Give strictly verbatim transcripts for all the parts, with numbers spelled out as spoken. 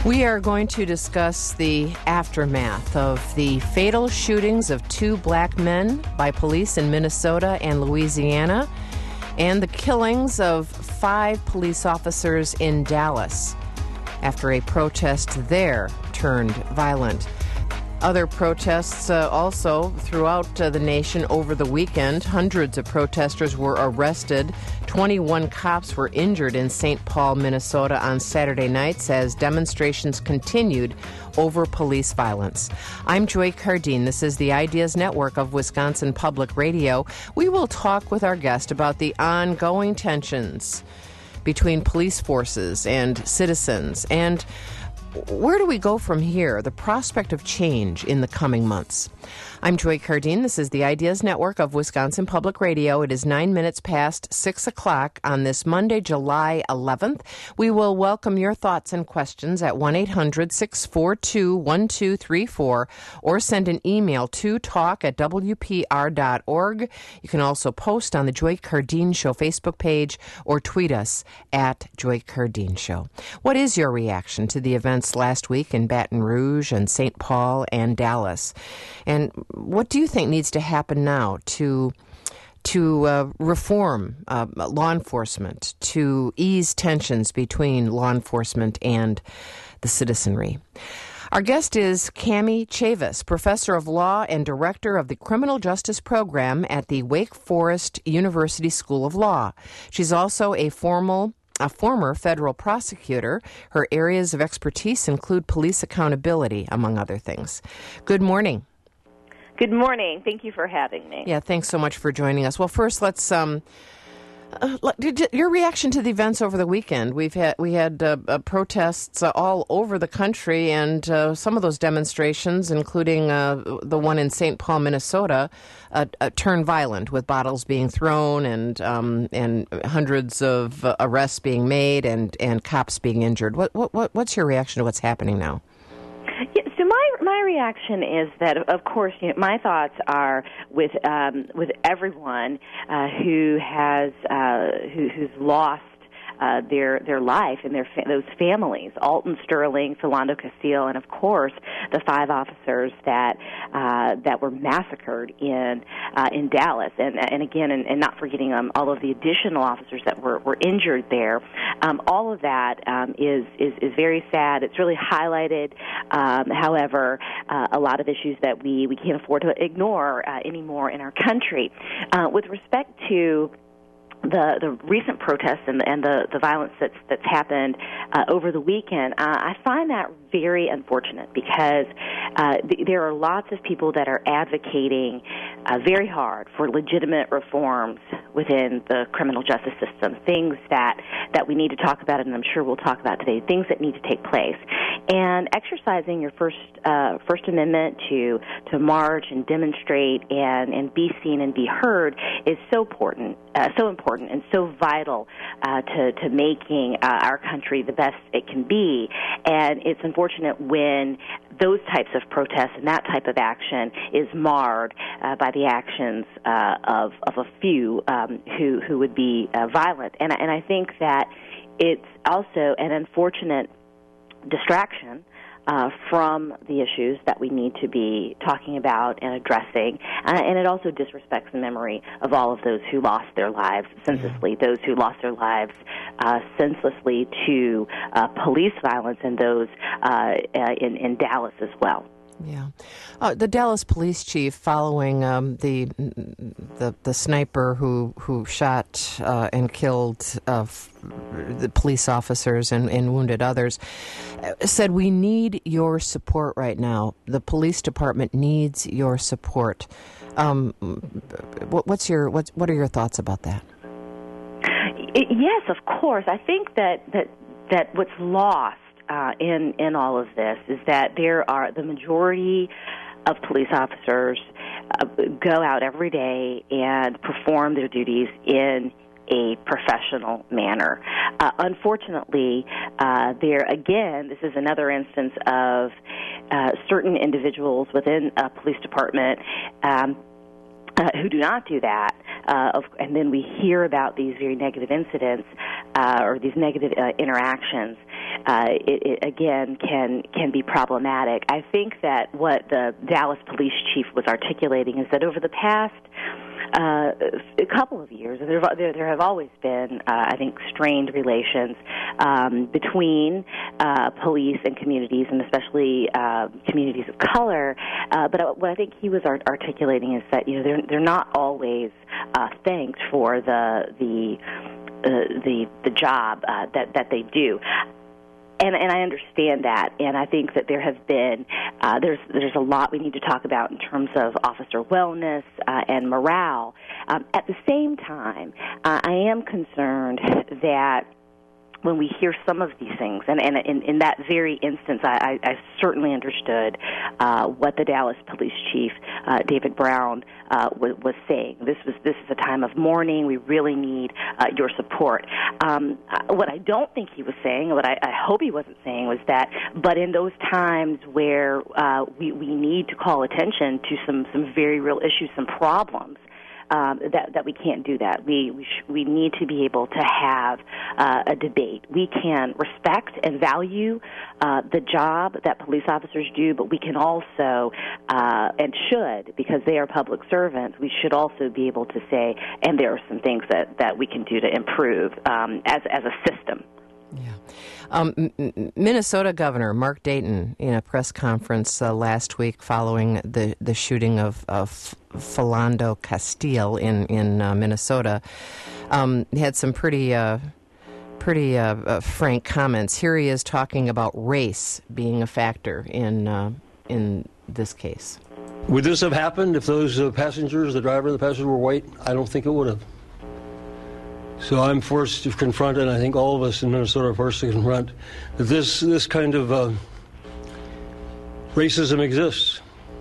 We are going to discuss the aftermath of the fatal shootings of two black men by police in Minnesota and Louisiana, and the killings of five police officers in Dallas after a protest there turned violent. Other protests uh, also throughout uh, the nation over the weekend. Hundreds of protesters were arrested. twenty-one cops were injured in Saint Paul, Minnesota on Saturday nights as demonstrations continued over police violence. I'm Joy Cardine. This is the Ideas Network of Wisconsin Public Radio. We will talk with our guest about the ongoing tensions between police forces and citizens, and where do we go from here? The prospect of change in the coming months. I'm Joy Cardine. This is the Ideas Network of Wisconsin Public Radio. It is nine minutes past six o'clock on this Monday, July eleventh. We will welcome your thoughts and questions at one eight hundred six four two one two three four or send an email to talk at w p r dot org. You can also post on the Joy Cardine Show Facebook page or tweet us at Joy Cardine Show. What is your reaction to the events last week in Baton Rouge and Saint Paul and Dallas? And what do you think needs to happen now to to uh, reform uh, law enforcement, to ease tensions between law enforcement and the citizenry? Our guest is Cami Chavis, professor of law and director of the Criminal Justice Program at the Wake Forest University School of Law. She's also a formal A former federal prosecutor. Her areas of expertise include police accountability, among other things. Good morning. Good morning. Thank you for having me. Yeah, thanks so much for joining us. Well, first, let's um, uh, your reaction to the events over the weekend. We've had we had uh, uh, protests uh, all over the country, and uh, some of those demonstrations, including uh, the one in Saint Paul, Minnesota, uh, uh, turned violent, with bottles being thrown and um, and hundreds of uh, arrests being made and, and cops being injured. What what what's your reaction to what's happening now? Yeah, so my my reaction is that, of course, you know, my thoughts are with um, with everyone uh, who has uh, who, who's lost Uh, their their life and their fa- those families, Alton Sterling, Philando Castile, and of course the five officers that uh, that were massacred in uh, in Dallas, and and again, and, and not forgetting um, all of the additional officers that were, were injured there. Um, all of that um, is, is is very sad. It's really highlighted, um, however, uh, a lot of issues that we we can't afford to ignore uh, anymore in our country. Uh, with respect to The, the recent protests and, and the, the violence that's, that's happened uh, over the weekend, uh, I find that very unfortunate because uh, th- there are lots of people that are advocating uh, very hard for legitimate reforms within the criminal justice system, things that, that we need to talk about, and I'm sure we'll talk about today, things that need to take place. And exercising your First uh, First Amendment to to march and demonstrate and, and be seen and be heard is so important, uh, so important and so vital uh, to to making uh, our country the best it can be. And it's unfortunate when those types of protests and that type of action is marred uh, by the actions uh, of of a few um, who who would be uh, violent. And and I think that it's also an unfortunate distraction uh, from the issues that we need to be talking about and addressing, uh, and it also disrespects the memory of all of those who lost their lives senselessly, those who lost their lives uh, senselessly to uh, police violence, and those uh, uh, in, in Dallas as well. Yeah, uh, the Dallas police chief, following um, the the the sniper who who shot uh, and killed uh, f- the police officers and, and wounded others, said, "We need your support right now. The police department needs your support." Um, what, what's your what what are your thoughts about that? It, yes, of course. I think that that that what's lost Uh, in in all of this is that there are the majority of police officers uh, go out every day and perform their duties in a professional manner. Uh, unfortunately, uh, there again, this is another instance of uh, certain individuals within a police department um, uh, who do not do that, uh, of, and then we hear about these very negative incidents uh, or these negative uh, interactions, uh, it, it again can can be problematic. I think that what the Dallas police chief was articulating is that over the past Uh, a couple of years, there, there, there have always been, uh, I think, strained relations um, between uh, police and communities, and especially uh, communities of color. Uh, but what I think he was art- articulating is that you know they're they're not always uh, thanked for the the uh, the the job uh, that that they do. And, and I understand that, and I think that there have been uh, there's there's a lot we need to talk about in terms of officer wellness uh, and morale. Um, at the same time, uh, I am concerned that when we hear some of these things, and, and in, in that very instance, I, I, I certainly understood uh, what the Dallas police chief, uh, David Brown, uh, was, was saying. This was this is a time of mourning. We really need uh, your support. Um, what I don't think he was saying, what I, I hope he wasn't saying, was that, but in those times where uh, we, we need to call attention to some, some very real issues, some problems, Um, that, that we can't do that. We we, sh- we need to be able to have uh, a debate. We can respect and value uh, the job that police officers do, but we can also, uh, and should, because they are public servants, we should also be able to say, and there are some things that, that we can do to improve um, as, as a system. Yeah. Um, M- Minnesota Governor Mark Dayton, in a press conference uh, last week following the, the shooting of, of Philando Castile in in uh, Minnesota, um, had some pretty uh, pretty uh, uh, frank comments. Here he is talking about race being a factor in uh, in this case. Would this have happened if those uh, passengers, the driver and the passenger, were white? I don't think it would have. So I'm forced to confront, and I think all of us in Minnesota are forced to confront, that this this kind of uh, racism exists,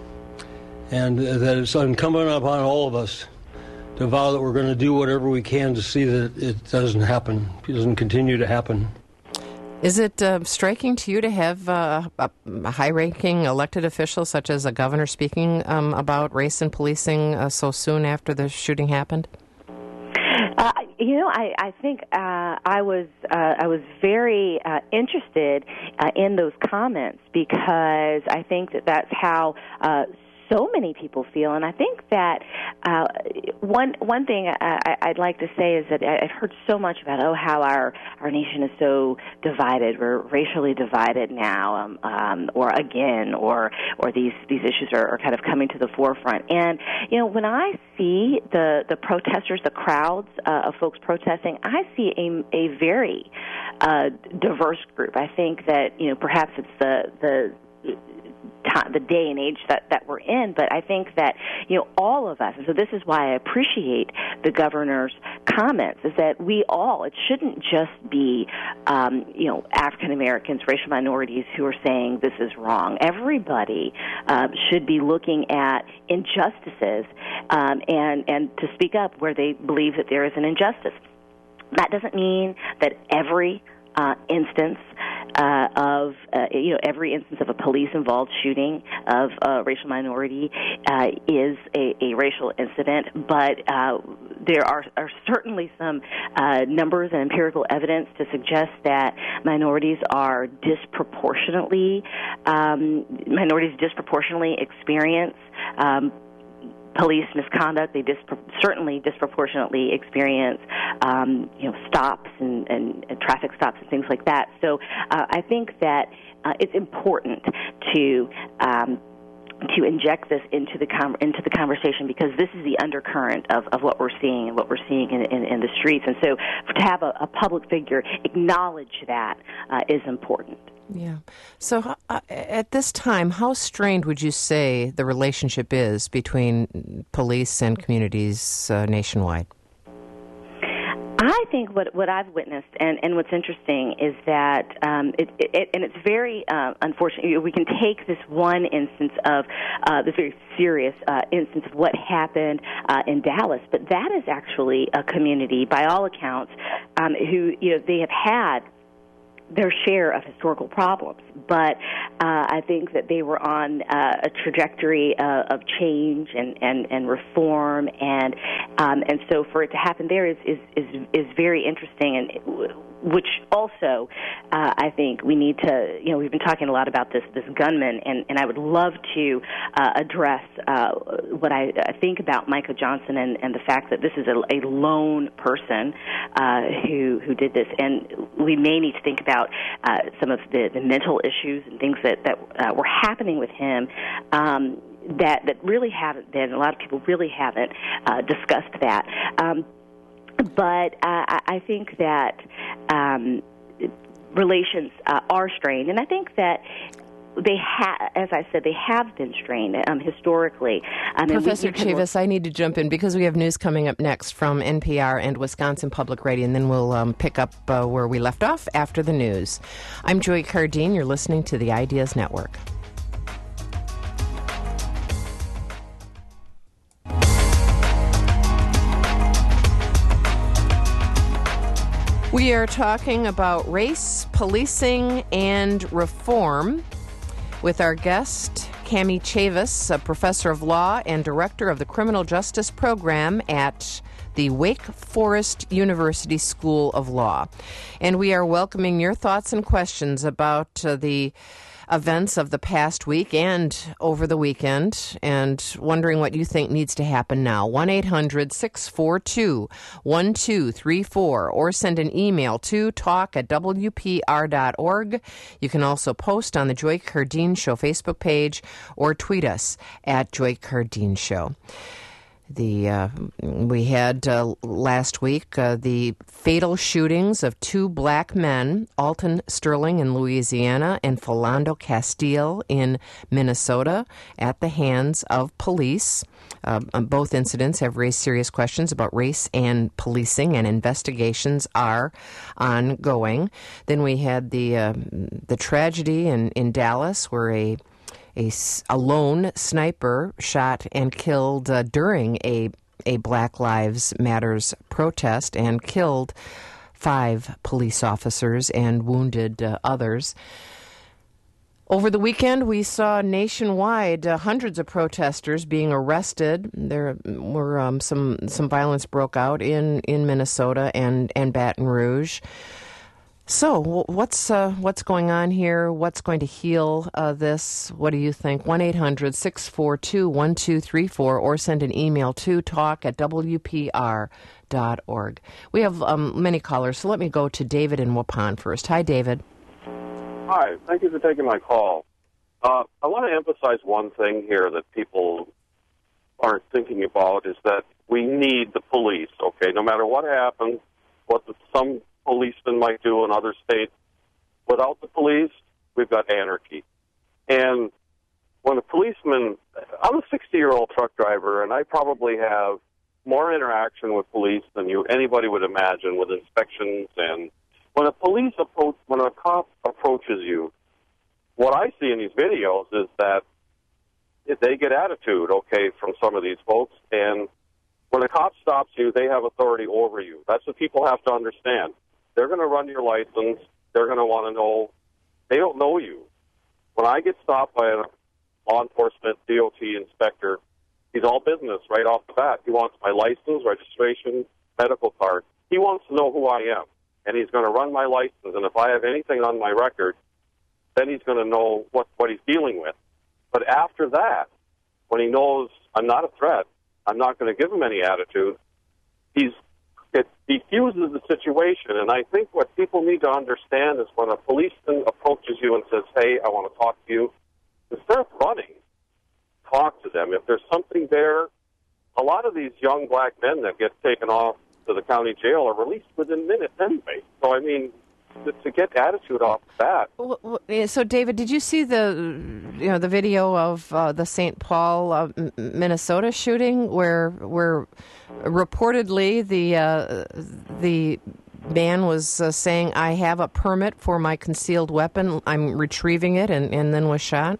and uh, that it's incumbent upon all of us to vow that we're going to do whatever we can to see that it doesn't happen, it doesn't continue to happen. Is it uh, striking to you to have uh, a, a high-ranking elected official such as a governor speaking um, about race and policing uh, so soon after the shooting happened? Uh, you know, I, I think uh, I was uh, I was very uh, interested uh, in those comments because I think that that's how uh, so many people feel, and I think that uh, one one thing I, I'd like to say is that I've heard so much about oh how our our nation is so divided, we're racially divided now, um, um, or again, or or these these issues are, are kind of coming to the forefront. And you know, when I see the the protesters, the crowds uh, of folks protesting, I see a a very uh, diverse group. I think that you know perhaps it's the the the day and age that, that we're in, but I think that, you know, all of us, and so this is why I appreciate the governor's comments, is that we all, it shouldn't just be, um, you know, African Americans, racial minorities who are saying this is wrong. Everybody uh, should be looking at injustices um, and, and to speak up where they believe that there is an injustice. That doesn't mean that every Uh, instance uh, of, uh, you know, every instance of a police-involved shooting of a racial minority uh, is a, a racial incident, but uh, there are, are certainly some uh, numbers and empirical evidence to suggest that minorities are disproportionately, um, minorities disproportionately experience um, police misconduct. They dispro- certainly disproportionately experience, um, you know, stops and, and, and traffic stops and things like that. So uh, I think that uh, it's important to um, to inject this into the com- into the conversation because this is the undercurrent of, of what we're seeing and what we're seeing in, in, in the streets. And so to have a, a public figure acknowledge that uh, is important. Yeah. So uh, at this time, how strained would you say the relationship is between police and communities uh, nationwide? I think what what I've witnessed, and, and what's interesting, is that um, it, it and it's very uh, unfortunate. We can take this one instance of uh, this very serious uh, instance of what happened uh, in Dallas, but that is actually a community, by all accounts, um, who you know they have had their share of historical problems. But uh, I think that they were on uh, a trajectory uh, of change and, and, and reform, and um, and so for it to happen there is is, is, is very interesting, and it, which also uh, I think we need to, you know, we've been talking a lot about this this gunman, and, and I would love to uh, address uh, what I, I think about Micah Johnson and, and the fact that this is a, a lone person uh, who who did this, and we may need to think about uh, some of the, the mental issues and things that, that uh, were happening with him um, that, that really haven't been, a lot of people really haven't uh, discussed that. Um, but uh, I think that um, relations uh, are strained, and I think that they have, as I said, they have been strained um, historically. Um, Professor Chavis, I need to jump in because we have news coming up next from N P R and Wisconsin Public Radio, and then we'll um, pick up uh, where we left off after the news. I'm Joy Cardine. You're listening to the Ideas Network. We are talking about race, policing, and reform with our guest, Cami Chavis, a professor of law and director of the Criminal Justice Program at the Wake Forest University School of Law. And we are welcoming your thoughts and questions about uh, the events of the past week and over the weekend, and wondering what you think needs to happen now. one eight hundred six four two one two three four, or send an email to talk at w p r dot org. You can also post on the Joy Cardine Show Facebook page or tweet us at Joy Cardine Show. The uh, we had uh, last week uh, the fatal shootings of two black men, Alton Sterling in Louisiana and Philando Castile in Minnesota, at the hands of police. Uh, both incidents have raised serious questions about race and policing, and investigations are ongoing. Then we had the uh, the tragedy in, in Dallas, where a A, a lone sniper shot and killed uh, during a, a Black Lives Matters protest and killed five police officers and wounded uh, others. Over the weekend, we saw nationwide uh, hundreds of protesters being arrested. There were um, some some violence broke out in, in Minnesota and, and Baton Rouge. So what's uh, what's going on here? What's going to heal uh, this? What do you think? one eight hundred six four two one two three four, or send an email to talk at w p r dot org. We have um, many callers, so let me go to David in Waupun first. Hi, David. Hi. Thank you for taking my call. Uh, I want to emphasize one thing here that people aren't thinking about, is that we need the police, okay? No matter what happens, what the, some policemen might do in other states. Without the police, we've got anarchy. And when a policeman, I'm a sixty-year-old truck driver, and I probably have more interaction with police than you anybody would imagine, with inspections. And when a police approach, when a cop approaches you, what I see in these videos is that they get attitude, okay, from some of these folks. And when a cop stops you, they have authority over you. That's what people have to understand. They're going to run your license. They're going to want to know. They don't know you. When I get stopped by a law enforcement D O T inspector, he's all business right off the bat. He wants my license, registration, medical card. He wants to know who I am, and he's going to run my license. And if I have anything on my record, then he's going to know what, what he's dealing with. But after that, when he knows I'm not a threat, I'm not going to give him any attitude, he's it defuses the situation. And I think what people need to understand is when a policeman approaches you and says, hey, I want to talk to you, instead of running, talk to them. If there's something there, a lot of these young black men that get taken off to the county jail are released within minutes anyway. So, I mean, to, to get attitude off the bat. So, David, did you see the you know the video of uh, the Saint Paul, uh, Minnesota shooting, where where reportedly the uh, the man was uh, saying, "I have a permit for my concealed weapon. I'm retrieving it," and, and then was shot?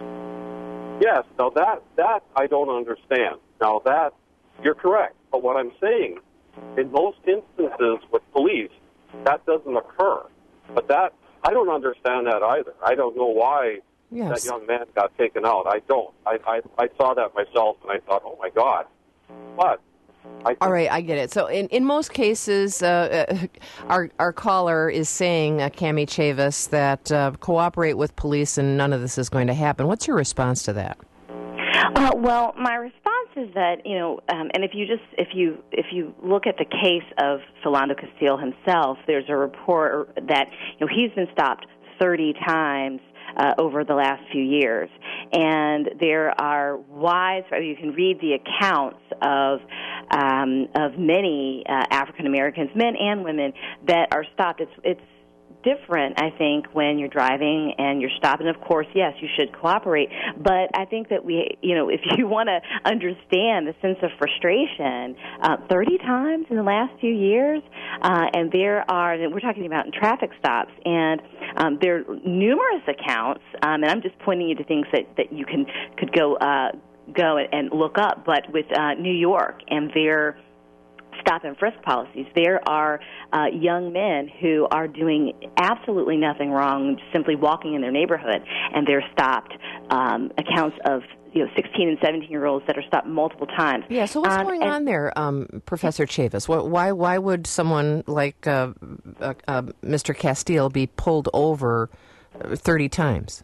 Yes. Now that that I don't understand. Now that you're correct, but what I'm saying, in most instances with police, that doesn't occur. But that I don't understand that either. I don't know why Yes. that young man got taken out. I don't. I, I, I saw that myself, and I thought, oh, my God. But I All right, I get it. So in, in most cases, uh, uh, our our caller is saying, uh, Cami Chavis, that uh, cooperate with police and none of this is going to happen. What's your response to that? Uh, well, my response is that, you know, um, and if you just if you if you look at the case of Philando Castile himself, there's a report that, you know, he's been stopped thirty times uh, over the last few years, and there are wise. You can read the accounts of um, of many uh, African Americans, men and women, that are stopped. It's it's different, I think, when you're driving and you're stopped. And, of course, yes, you should cooperate. But I think that we, you know, if you want to understand the sense of frustration, uh, thirty times in the last few years, uh, and there are, and we're talking about in traffic stops, and um, there are numerous accounts, um, and I'm just pointing you to things that, that you can could go uh, go and look up. But with uh, New York and their stop and frisk policies, there are uh, young men who are doing absolutely nothing wrong, simply walking in their neighborhood, and they're stopped. Um, accounts of you know sixteen and seventeen year olds that are stopped multiple times. Yeah. So what's um, going and, on there, um, Professor Chavis? Why why would someone like uh, uh, uh, Mister Castile be pulled over thirty times?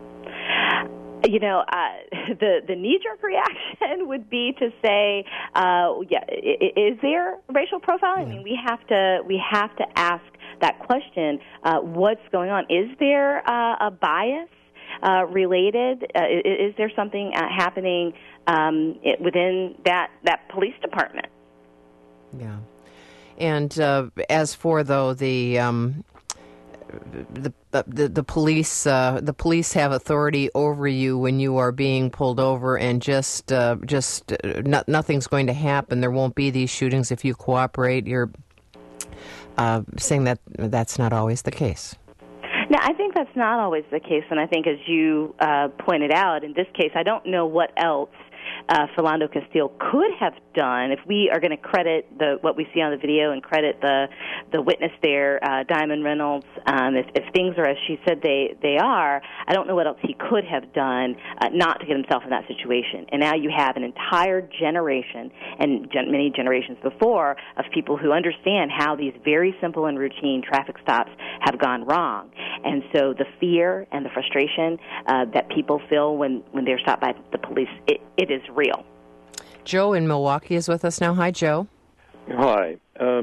You know, uh, the the knee-jerk reaction would be to say, uh, "Yeah, is there racial profiling?" I mean, we have to we have to ask that question. Uh, what's going on? Is there uh, a bias uh, related? Uh, is, is there something uh, happening um, within that that police department? Yeah, and uh, as for though the. Um The, the the police uh, the police have authority over you when you are being pulled over, and just uh, just uh, no, nothing's going to happen. There won't be these shootings if you cooperate. You're uh, saying that that's not always the case. No, I think that's not always the case, and I think, as you uh, pointed out, in this case, I don't know what else Uh, Philando Castile could have done. If we are going to credit the what we see on the video and credit the the witness there, uh, Diamond Reynolds, um, if, if things are as she said they, they are, I don't know what else he could have done uh, not to get himself in that situation. And now you have an entire generation, and gen- many generations before, of people who understand how these very simple and routine traffic stops have gone wrong. And so the fear and the frustration uh, that people feel when, when they're stopped by the police, it, it is real. Joe in Milwaukee is with us now. Hi, Joe. Hi. Um,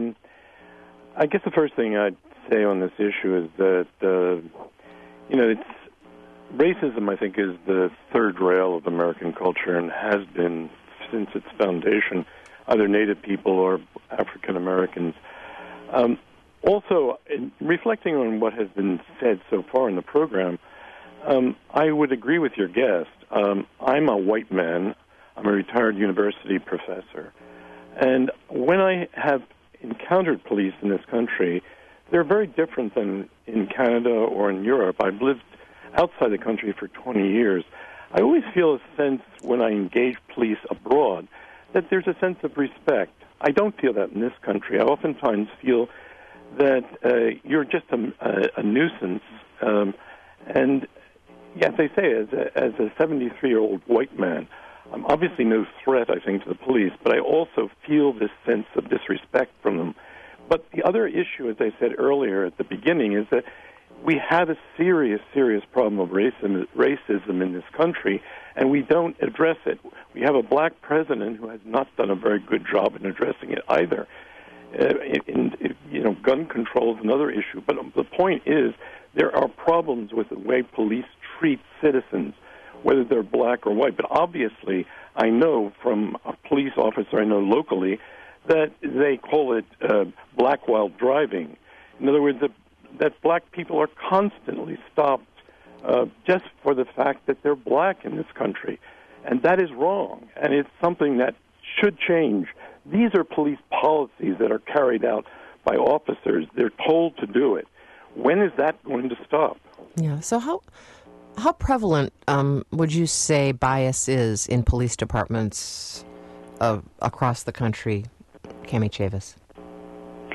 I guess the first thing I'd say on this issue is that, uh, you know, it's racism, I think, is the third rail of American culture and has been since its foundation, either Native people or African Americans. Um, also, in reflecting on what has been said so far in the program, um, I would agree with your guest. Um, I'm a white man. I'm a retired university professor. And when I have encountered police in this country, they're very different than in Canada or in Europe. I've lived outside the country for twenty years. I always feel a sense when I engage police abroad that there's a sense of respect. I don't feel that in this country. I oftentimes feel that uh, you're just a, a, a nuisance. Um, and yes, they say, as a, as a seventy-three-year-old white man, I'm obviously no threat, I think, to the police, but I also feel this sense of disrespect from them. But the other issue, as I said earlier at the beginning, is that we have a serious, serious problem of racism, racism in this country, and we don't address it. We have a black president who has not done a very good job in addressing it either. Uh, in, in, you know, gun control is another issue. But the point is, there are problems with the way police treat citizens, whether they're black or white. But obviously, I know from a police officer I know locally that they call it uh, black while driving. In other words, that, that black people are constantly stopped uh, just for the fact that they're black in this country. And that is wrong, and it's something that should change. These are police policies that are carried out by officers. They're told to do it. When is that going to stop? Yeah, so how... How prevalent um, would you say bias is in police departments uh, across the country, Cami Chavis?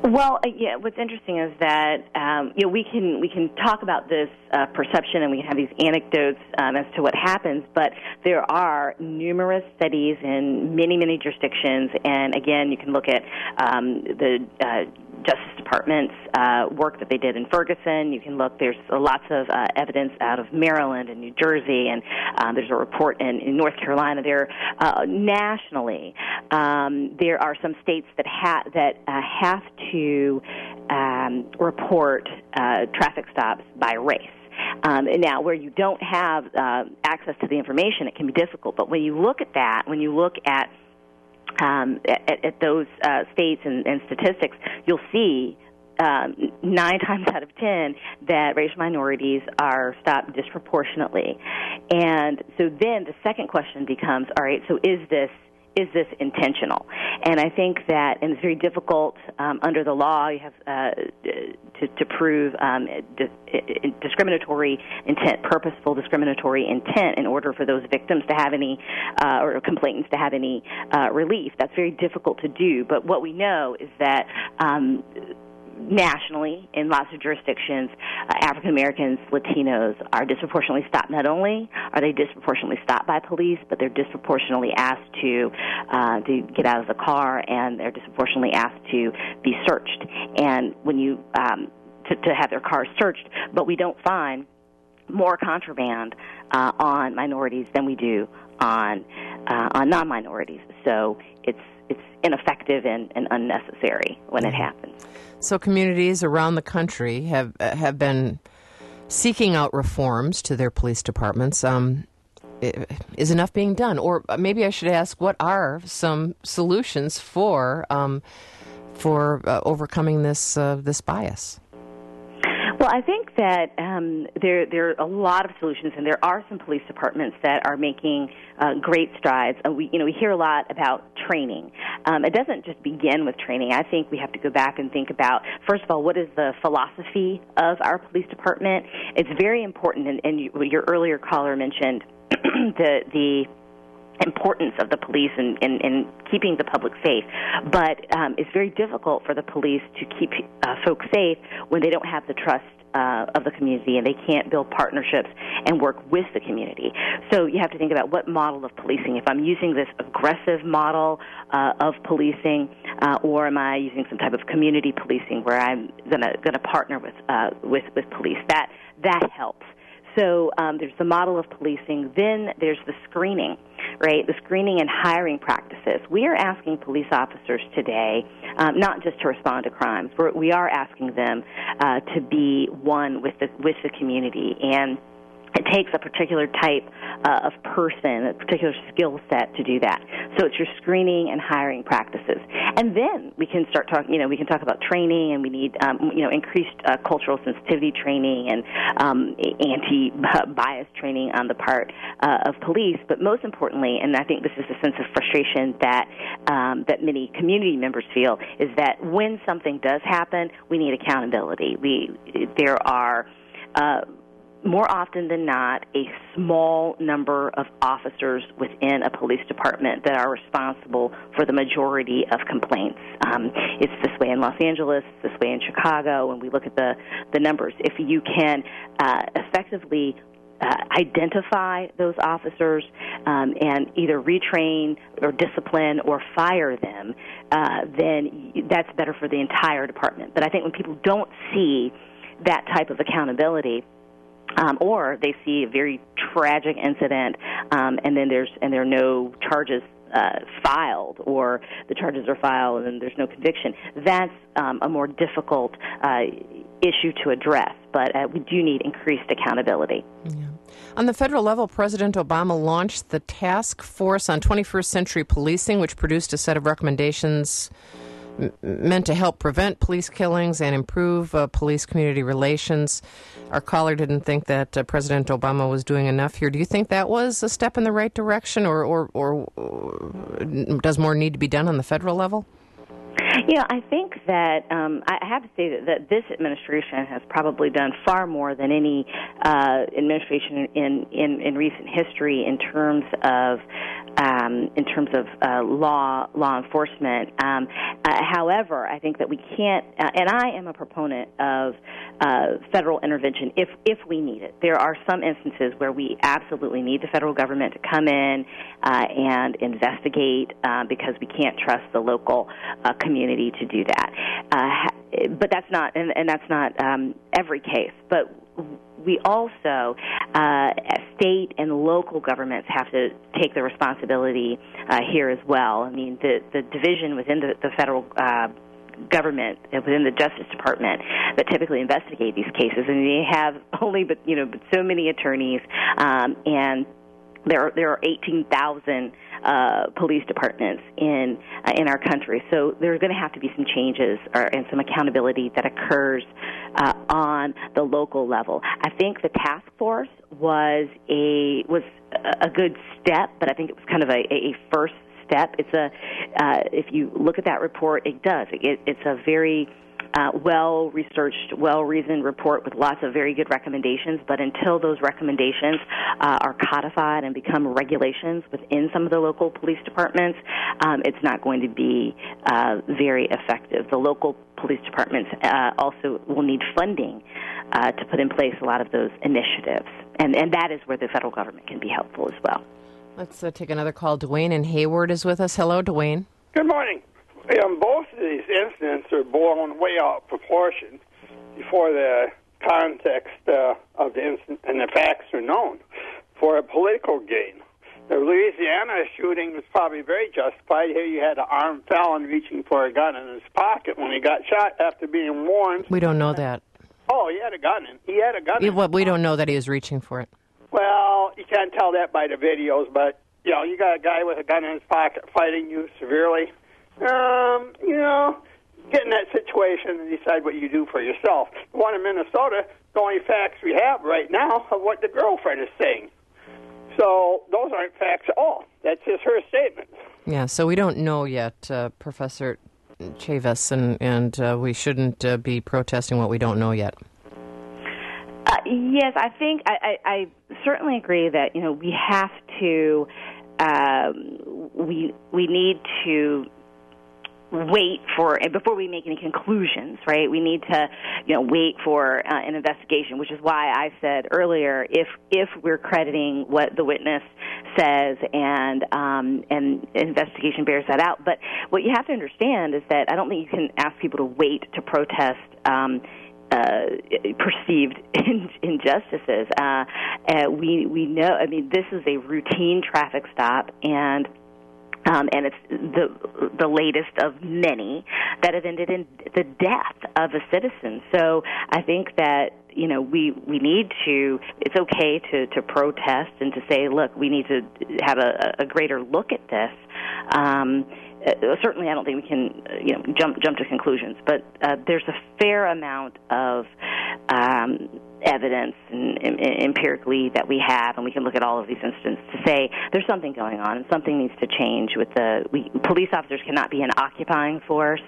Well, uh, yeah. What's interesting is that um, you know we can we can talk about this uh, perception and we can have these anecdotes um, as to what happens, but there are numerous studies in many many jurisdictions, and again, you can look at um, the uh, Justice Department's uh, work that they did in Ferguson. You can look. There's uh, lots of uh, evidence out of Maryland and New Jersey, and um, there's a report in, in North Carolina. There uh, nationally, um, there are some states that ha- that uh, have to um, report uh, traffic stops by race. Um, and now, where you don't have uh, access to the information, it can be difficult. But when you look at that, when you look at Um, at, at those uh, states and, and statistics, you'll see um, nine times out of ten that racial minorities are stopped disproportionately. And so then the second question becomes, all right, so is this is this intentional? And I think that, and it's very difficult um, under the law, you have uh, to, to prove um, di- discriminatory intent, purposeful discriminatory intent in order for those victims to have any, uh, or complainants to have any uh, relief. That's very difficult to do. But what we know is that um, nationally, in lots of jurisdictions, uh, African Americans, Latinos are disproportionately stopped. Not only are they disproportionately stopped by police, but they're disproportionately asked to uh, to get out of the car, and they're disproportionately asked to be searched. And when you um, to, to have their cars searched, but we don't find more contraband uh, on minorities than we do on uh, on non-minorities. So it's it's ineffective and, and unnecessary when it happens. So communities around the country have have been seeking out reforms to their police departments. Um, is enough being done? Or maybe I should ask, what are some solutions for um, for uh, overcoming this uh, this bias? Well, I think that um, there there are a lot of solutions, and there are some police departments that are making uh, great strides. Uh, we you know we hear a lot about training. Um, it doesn't just begin with training. I think we have to go back and think about, first of all, what is the philosophy of our police department? It's very important, and, and you, your earlier caller mentioned the the. importance of the police in, in, in keeping the public safe. But um, it's very difficult for the police to keep uh, folks safe when they don't have the trust uh, of the community and they can't build partnerships and work with the community. So you have to think about what model of policing. If I'm using this aggressive model uh, of policing, uh, or am I using some type of community policing where I'm gonna gonna partner with uh, with with police? That that helps. So um, there's the model of policing. Then there's the screening, right? The screening and hiring practices. We are asking police officers today um, not just to respond to crimes. We're, we are asking them uh, to be one with the with the community, and it takes a particular type uh, of person, a particular skill set to do that. So it's your screening and hiring practices, and then we can start talking. You know, we can talk about training, and we need um, you know increased uh, cultural sensitivity training and um, anti-bias training on the part uh, of police. But most importantly, and I think this is the sense of frustration that um, that many community members feel, is that when something does happen, we need accountability. We there are. Uh, More often than not, a small number of officers within a police department that are responsible for the majority of complaints. Um, it's this way in Los Angeles, this way in Chicago, and we look at the, the numbers. If you can uh, effectively uh, identify those officers um, and either retrain or discipline or fire them, uh, then that's better for the entire department. But I think when people don't see that type of accountability, Um, or they see a very tragic incident, um, and then there's and there are no charges uh, filed, or the charges are filed and then there's no conviction. That's um, a more difficult uh, issue to address, but uh, we do need increased accountability. Yeah. On the federal level, President Obama launched the Task Force on twenty-first Century Policing, which produced a set of recommendations meant to help prevent police killings and improve uh, police-community relations. Our caller didn't think that uh, President Obama was doing enough here. Do you think that was a step in the right direction, or, or, or does more need to be done on the federal level? You know, I think that um, I have to say that, that this administration has probably done far more than any uh, administration in, in, in recent history in terms of um, in terms of uh, law law enforcement. Um, uh, however, I think that we can't, uh, and I am a proponent of uh, federal intervention if if we need it. There are some instances where we absolutely need the federal government to come in uh, and investigate uh, because we can't trust the local uh, community to do that. Uh, but that's not, and, and that's not um, every case. But we also, uh, state and local governments have to take the responsibility uh, here as well. I mean, the, the division within the, the federal uh, government and within the Justice Department that typically investigate these cases, and they have only, but you know, but so many attorneys, um, and there are, there are eighteen thousand uh, police departments in uh, in our country. So there's going to have to be some changes or, and some accountability that occurs uh, on the local level. I think the task force was a was a good step, but I think it was kind of a, a first step. It's a uh, if you look at that report, it does. It, it's a very Uh, well-researched, well-reasoned report with lots of very good recommendations, but until those recommendations uh, are codified and become regulations within some of the local police departments, um, it's not going to be uh, very effective. The local police departments uh, also will need funding uh, to put in place a lot of those initiatives, and, and that is where the federal government can be helpful as well. Let's uh, take another call. Dwayne in Hayward is with us. Hello, Dwayne. Good morning. Um, both of these incidents are blown way out of proportion before the context uh, of the incident and the facts are known for a political gain. The Louisiana shooting was probably very justified. Here you had an armed felon reaching for a gun in his pocket when he got shot after being warned. We don't know that. Oh, he had a gun in. He had a gun we, in. Well, we don't know that he was reaching for it. Well, you can't tell that by the videos, but, you know, you got a guy with a gun in his pocket fighting you severely. Um, you know, get in that situation and decide what you do for yourself. The one in Minnesota, the only facts we have right now of what the girlfriend is saying. So those aren't facts at all. That's just her statement. Yeah, so we don't know yet, uh, Professor Chavis, and, and uh, we shouldn't uh, be protesting what we don't know yet. Uh, yes, I think I, I, I certainly agree that, you know, we have to, um, we we need to wait for, and before we make any conclusions, right, we need to, you know, wait for uh, an investigation, which is why I said earlier, if if we're crediting what the witness says and um, and investigation bears that out. But what you have to understand is that I don't think you can ask people to wait to protest um, uh, perceived in, injustices. Uh, uh, we we know, I mean, this is a routine traffic stop, and Um, and it's the the latest of many that have ended in the death of a citizen. So I think that, you know, we, we need to, it's okay to, to protest and to say, look, we need to have a, a greater look at this. Um, uh, certainly I don't think we can, uh, you know, jump jump to conclusions, but uh, there's a fair amount of um, evidence and, and, and empirically that we have, and we can look at all of these incidents to say there's something going on and something needs to change with the we, police officers cannot be an occupying force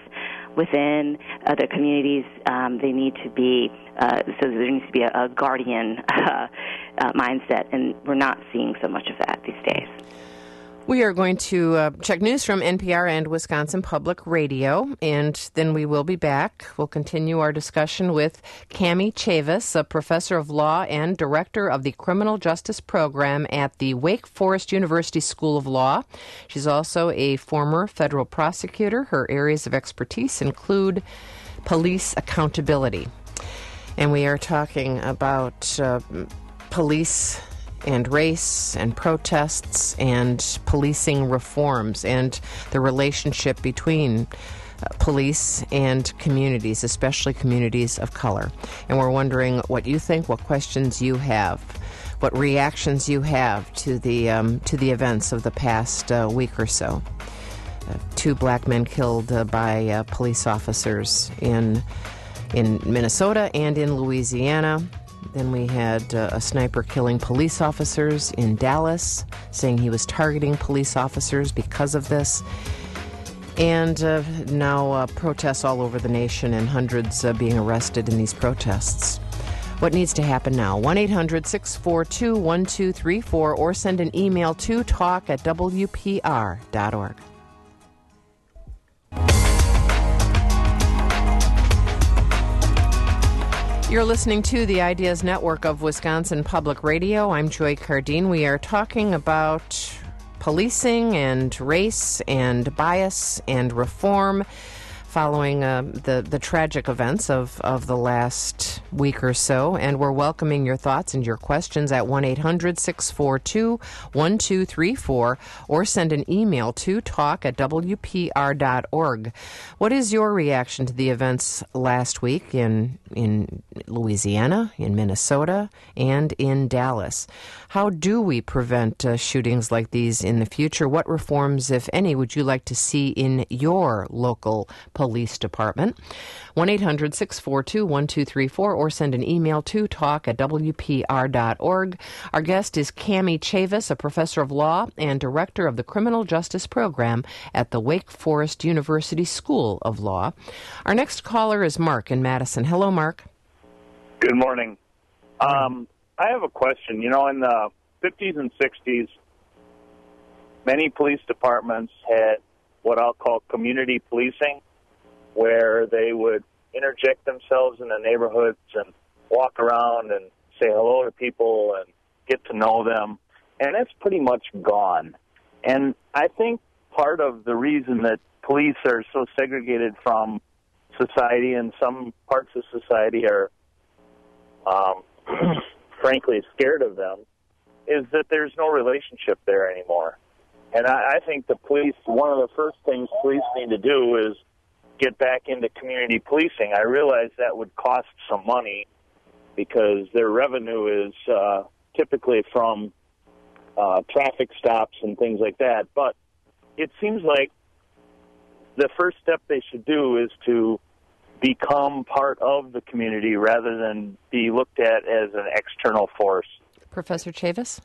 within uh, the communities. Um, they need to be, uh, so there needs to be a, a guardian uh, uh, mindset, and we're not seeing so much of that these days. We are going to uh, check news from N P R and Wisconsin Public Radio, and then we will be back. We'll continue our discussion with Cami Chavis, a professor of law and director of the Criminal Justice Program at the Wake Forest University School of Law. She's also a former federal prosecutor. Her areas of expertise include police accountability. And we are talking about uh, police and race and protests and policing reforms and the relationship between uh, police and communities, especially communities of color. And we're wondering what you think, what questions you have, what reactions you have to the um, to the events of the past uh, week or so. Uh, two black men killed uh, by uh, police officers in in Minnesota and in Louisiana. Then we had uh, a sniper killing police officers in Dallas, saying he was targeting police officers because of this. And uh, now uh, protests all over the nation and hundreds uh, being arrested in these protests. What needs to happen now? one eight hundred six four two one two three four or send an email to talk at w p r dot org. You're listening to the Ideas Network of Wisconsin Public Radio. I'm Joy Cardine. We are talking about policing and race and bias and reform following uh, the, the tragic events of, of the last week or so. And we're welcoming your thoughts and your questions at one eight hundred six four two one two three four or send an email to talk at w p r dot org. What is your reaction to the events last week in, in Louisiana, in Minnesota, and in Dallas? How do we prevent uh, shootings like these in the future? What reforms, if any, would you like to see in your local police department? one eight hundred six four two one two three four or send an email to talk at w p r dot org. Our guest is Cami Chavis, a professor of law and director of the Criminal Justice Program at the Wake Forest University School of Law. Our next caller is Mark in Madison. Hello, Mark. Good morning. Um, I have a question. You know, in the fifties and sixties, many police departments had what I'll call community policing, where they would interject themselves in the neighborhoods and walk around and say hello to people and get to know them. And it's pretty much gone. And I think part of the reason that police are so segregated from society and some parts of society are, um, frankly, scared of them is that there's no relationship there anymore. And I, I think the police, one of the first things police need to do is get back into community policing. I realize that would cost some money because their revenue is uh, typically from uh, traffic stops and things like that. But it seems like the first step they should do is to become part of the community rather than be looked at as an external force. Professor Chavis?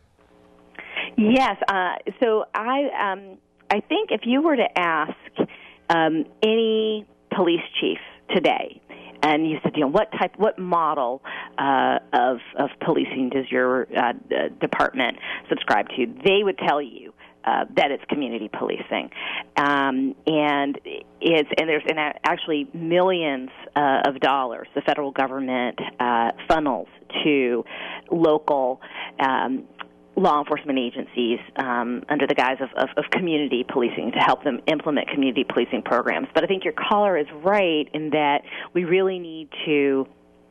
Yes. Uh, so I, um, I think if you were to ask Um, any police chief today, and you said, you know, what type, what model uh, of of policing does your uh, department subscribe to? They would tell you uh, that it's community policing, um, and it's and there's and actually millions uh, of dollars the federal government uh, funnels to local Um, law enforcement agencies um, under the guise of, of, of community policing to help them implement community policing programs. But I think your caller is right in that we really need to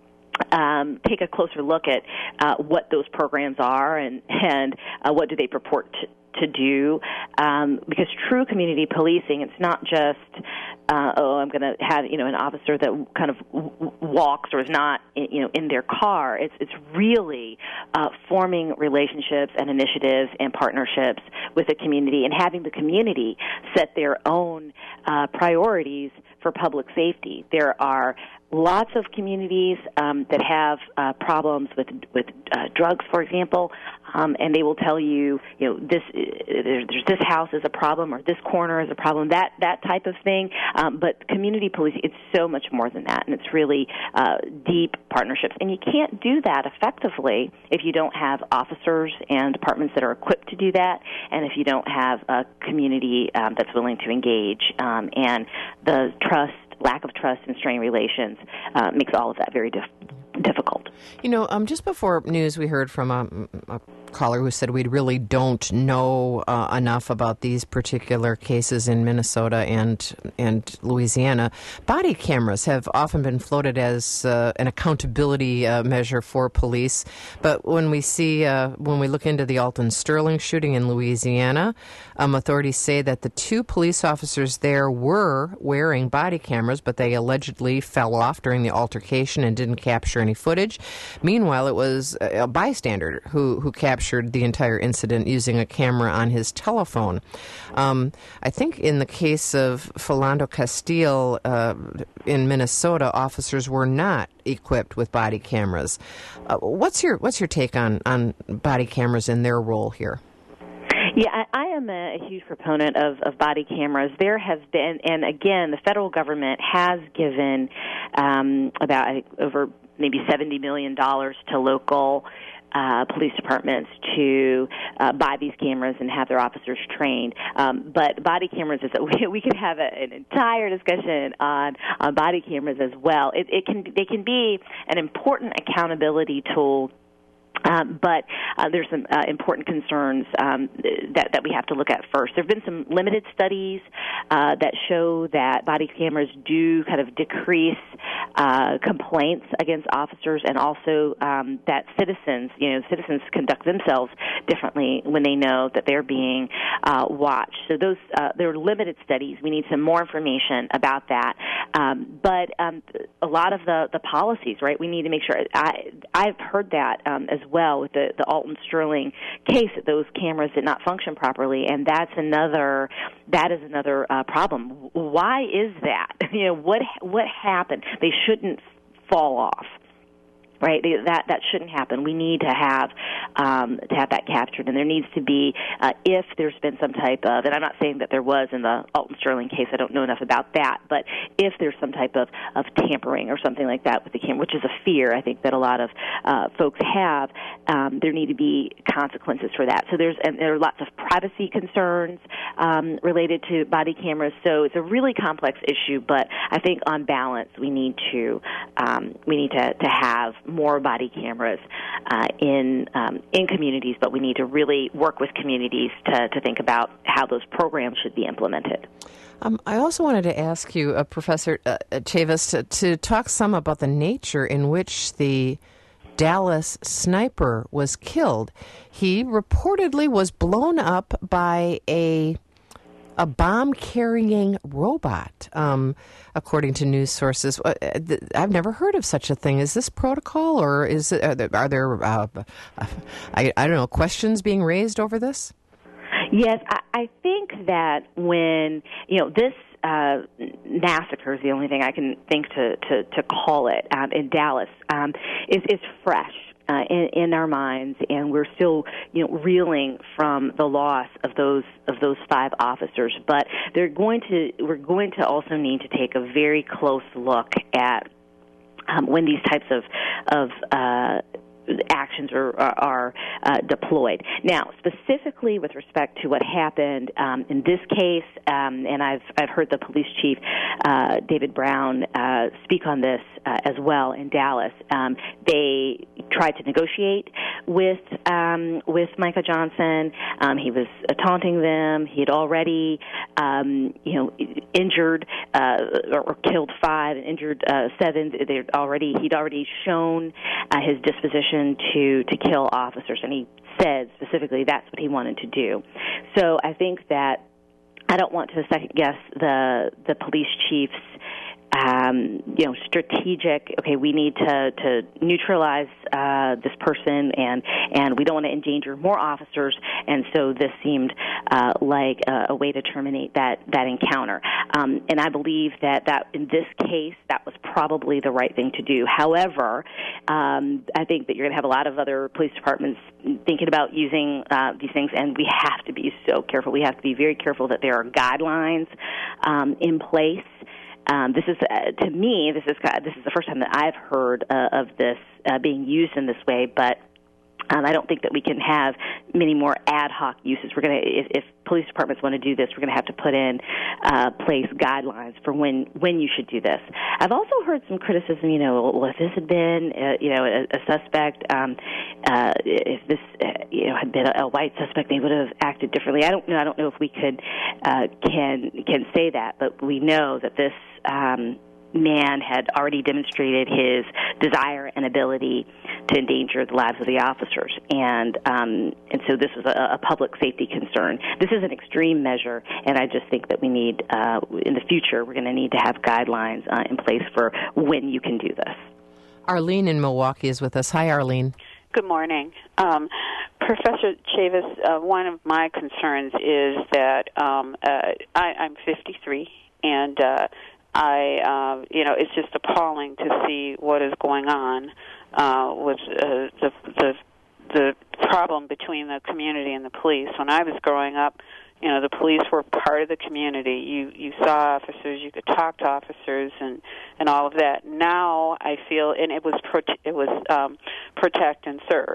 um, take a closer look at uh, what those programs are and, and uh, what do they purport to, to do, um, because true community policing, it's not just, uh, oh, I'm going to have, you know, an officer that kind of w- walks or is not, you know, in their car. It's it's really uh, forming relationships and initiatives and partnerships with the community and having the community set their own uh, priorities for public safety. There are lots of communities um, that have uh, problems with with uh, drugs, for example, um, and they will tell you, you know, this there's, there's this house is a problem or this corner is a problem, that that type of thing. Um, but community policing, it's so much more than that, and it's really uh, deep partnerships. And you can't do that effectively if you don't have officers and departments that are equipped to do that, and if you don't have a community um, that's willing to engage. Um, and the trust, lack of trust and strained relations uh, makes all of that very dif- difficult. You know, um, just before news, we heard from a, a caller who said we really don't know uh, enough about these particular cases in Minnesota and and Louisiana. Body cameras have often been floated as uh, an accountability uh, measure for police, but when we see uh, when we look into the Alton Sterling shooting in Louisiana, um, authorities say that the two police officers there were wearing body cameras, but they allegedly fell off during the altercation and didn't capture any footage. Meanwhile, it was a bystander who who captured the entire incident using a camera on his telephone. Um, I think in the case of Philando Castile uh, in Minnesota, officers were not equipped with body cameras. Uh, what's your what's your take on, on body cameras and their role here? Yeah, I, I am a, a huge proponent of, of body cameras. There have been, and again, the federal government has given um, about over maybe seventy million dollars to local Uh, police departments to uh, buy these cameras and have their officers trained. Um, but body cameras is a, we, we could have a, an entire discussion on on body cameras as well. It, it can they can be an important accountability tool. Um, but uh, there's some uh, important concerns um, that, that we have to look at first. There have been some limited studies uh, that show that body cameras do kind of decrease uh, complaints against officers, and also um, that citizens, you know, citizens conduct themselves differently when they know that they're being uh, watched. So those uh, there are limited studies. We need some more information about that. Um, but um, a lot of the, the policies, right? We need to make sure. I I've heard that um, as well with the, the Alton Sterling case, that those cameras did not function properly, and that's another that is another uh, problem. Why is that? You know, what what happened? They shouldn't fall off. Right, that that shouldn't happen. We need to have um, to have that captured, and there needs to be uh, if there's been some type of, and I'm not saying that there was in the Alton Sterling case. I don't know enough about that, but if there's some type of, of tampering or something like that with the camera, which is a fear I think that a lot of uh, folks have, um, there need to be consequences for that. So there's and there are lots of privacy concerns um, related to body cameras. So it's a really complex issue, but I think on balance we need to um, we need to, to have more body cameras uh, in um, in communities, but we need to really work with communities to, to think about how those programs should be implemented. Um, I also wanted to ask you, uh, Professor uh, Chavis, to, to talk some about the nature in which the Dallas sniper was killed. He reportedly was blown up by a a bomb-carrying robot, um, according to news sources. I've never heard of such a thing. Is this protocol, or is it, are there, are there uh, I, I don't know, questions being raised over this? Yes, I, I think that when, you know, this uh, massacre is the only thing I can think to, to, to call it um, in Dallas, um, is, is fresh. Uh, in, in our minds, and we're still, you know, reeling from the loss of those of those five officers. But they're going to, we're going to also need to take a very close look at um, when these types of of uh, actions are, are, are uh, deployed. Now, specifically with respect to what happened um, in this case, um, and I've I've heard the police chief, uh, David Brown, uh, speak on this uh, as well in Dallas. Um, they tried to negotiate with um, with Micah Johnson. Um, he was uh, taunting them. He had already, um, you know, injured uh, or, or killed five and injured uh, seven. They'd already he'd already shown uh, his disposition to to kill officers, and he said specifically that's what he wanted to do. So I think that I don't want to second guess the the police chief's um, you know strategic. Okay, we need to to neutralize uh, this person, and and we don't want to endanger more officers. And so this seemed uh, like a, a way to terminate that that encounter. Um, and I believe that that in this case that was probably the right thing to do. However, um, I think that you're going to have a lot of other police departments thinking about using uh, these things, and we have to be so careful. We have to be very careful that there are guidelines um, in place. Um, this is, uh, to me, this is this is the first time that I've heard uh, of this uh, being used in this way, but um, I don't think that we can have many more ad hoc uses. We're going to, if, if police departments want to do this, we're going to have to put in uh, place guidelines for when when you should do this. I've also heard some criticism. You know, well, if this had been, uh, you know, a, a suspect, um, uh, if this, uh, you know, had been a, a white suspect, they would have acted differently. I don't know. I don't know if we could uh, can can say that, but we know that this. Um, man had already demonstrated his desire and ability to endanger the lives of the officers, and um, and so this was a, a public safety concern. This is an extreme measure, and I just think that we need, uh, in the future, we're going to need to have guidelines uh, in place for when you can do this. Arlene in Milwaukee is with us. Hi, Arlene. Good morning. Um, Professor Chavis, uh, one of my concerns is that um, uh, I, I'm fifty-three, and uh, I, uh, you know, it's just appalling to see what is going on uh, with uh, the, the the problem between the community and the police. When I was growing up, you know, the police were part of the community. You you saw officers, you could talk to officers, and, and all of that. Now I feel, and it was prote- it was um, protect and serve.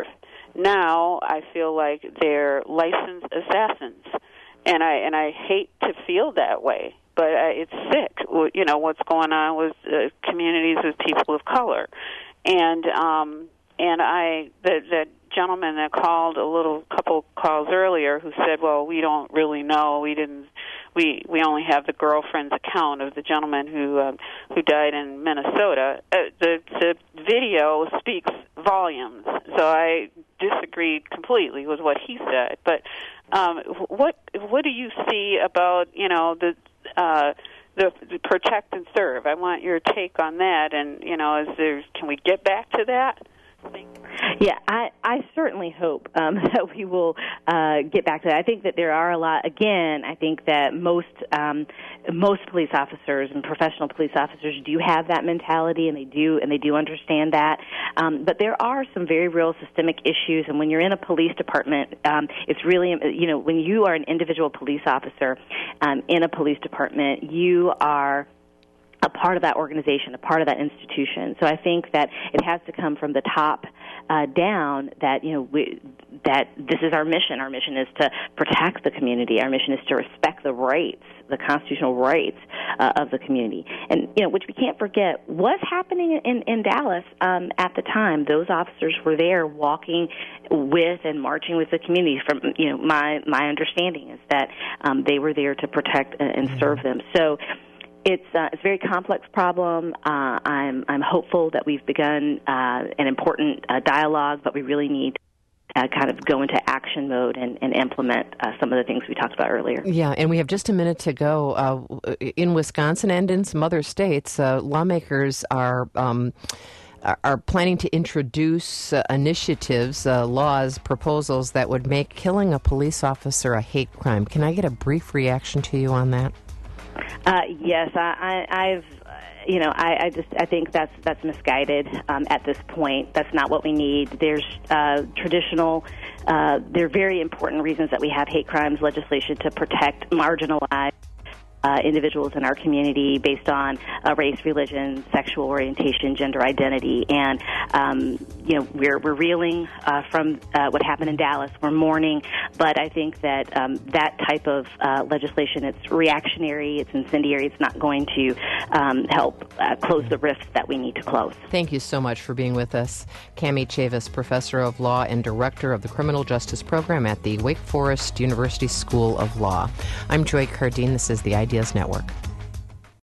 Now I feel like they're licensed assassins, and I and I hate to feel that way, but I, it's sick. You know what's going on with uh, communities with people of color, and um, and I the the. gentleman that called a little couple calls earlier who said, well, we don't really know. We didn't. We we only have the girlfriend's account of the gentleman who uh, who died in Minnesota. Uh, the the video speaks volumes. So I disagreed completely with what he said. But um, what what do you see about you know the uh, the, the protect and serve? I want your take on that. And you know, is there can we get back to that? Yeah, I, I certainly hope um, that we will uh, get back to that. I think that there are a lot. Again, I think that most um, most police officers and professional police officers do have that mentality, and they do and they do understand that. Um, but there are some very real systemic issues, and when you're in a police department, um, it's really you know when you are an individual police officer um, in a police department, you are a part of that organization, a part of that institution. So I think that it has to come from the top uh, down that, you know, we, that this is our mission. Our mission is to protect the community. Our mission is to respect the rights, the constitutional rights uh, of the community. And, you know, which we can't forget was happening in, in Dallas um, at the time. Those officers were there walking with and marching with the community. From, you know, my, my understanding is that um, they were there to protect and serve them. So, It's uh, it's a very complex problem. Uh, I'm I'm hopeful that we've begun uh, an important uh, dialogue, but we really need to uh, kind of go into action mode and, and implement uh, some of the things we talked about earlier. Yeah, and we have just a minute to go. Uh, in Wisconsin and in some other states, uh, lawmakers are um, are planning to introduce uh, initiatives, uh, laws, proposals that would make killing a police officer a hate crime. Can I get a brief reaction to you on that? Uh, yes, I, I, I've, you know, I, I just, I think that's that's misguided um, at this point. That's not what we need. There's uh, traditional, uh, there are very important reasons that we have hate crimes legislation to protect marginalized Uh, individuals in our community based on uh, race, religion, sexual orientation, gender identity, and um, you know we're we're reeling uh, from uh, what happened in Dallas. We're mourning, but I think that um, that type of uh, legislation, it's reactionary, it's incendiary, it's not going to um, help uh, close the rifts that we need to close. Thank you so much for being with us, Cami Chavis, Professor of Law and Director of the Criminal Justice Program at the Wake Forest University School of Law. I'm Joy Cardine. This is the Ideas Network.